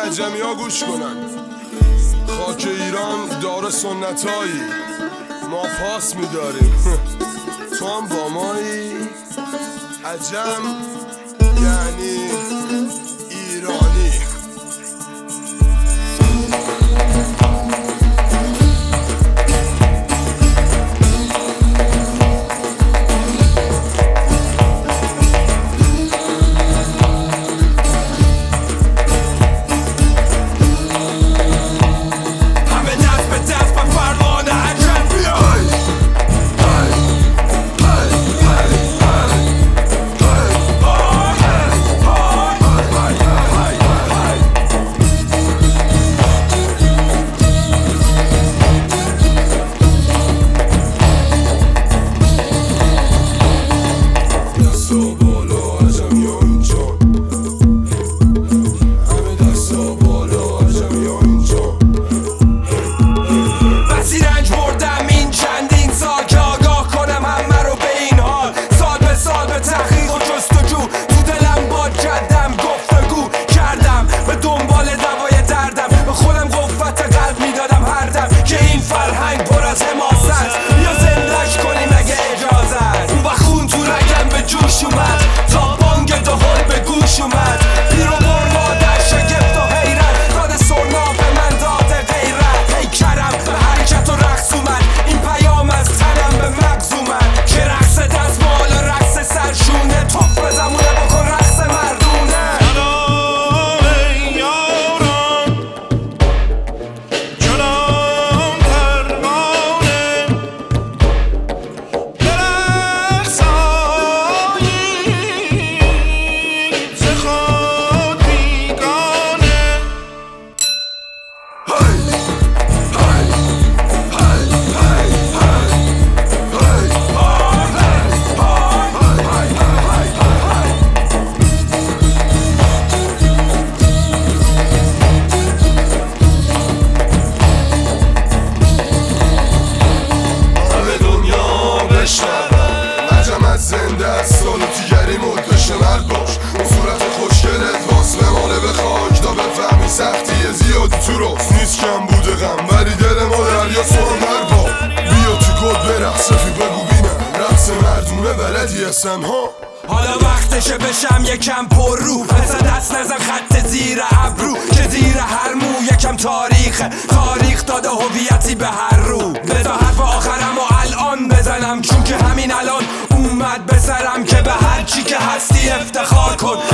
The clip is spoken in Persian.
عجمی ها گوش کنن. خاک ایران داره سنتایی، ما پاس میداریم تو هم با مایی. عجم یعنی ایرانی. سالو تیگری مدش مرد باش، صورت خوشگلت واسه ماله به خاک تا بفهمی سختیه زیادی تو راست نیست کم بوده غم، ولی دل ما دریا سوانر با. بیا تو کد برقص رفیق بگو بینم رقص مردونه بلدی هستن ها. حالا وقتشه بشم یکم پر رو، مثل دست نزن خط زیر ابرو که زیر هر مو یکم تاریخه، تاریخ داده هویتی به هر رو. بذار حرف آخرم و الان بزنم چون که همین الان اومد به سرم که به هر چی که هستی افتخار کن.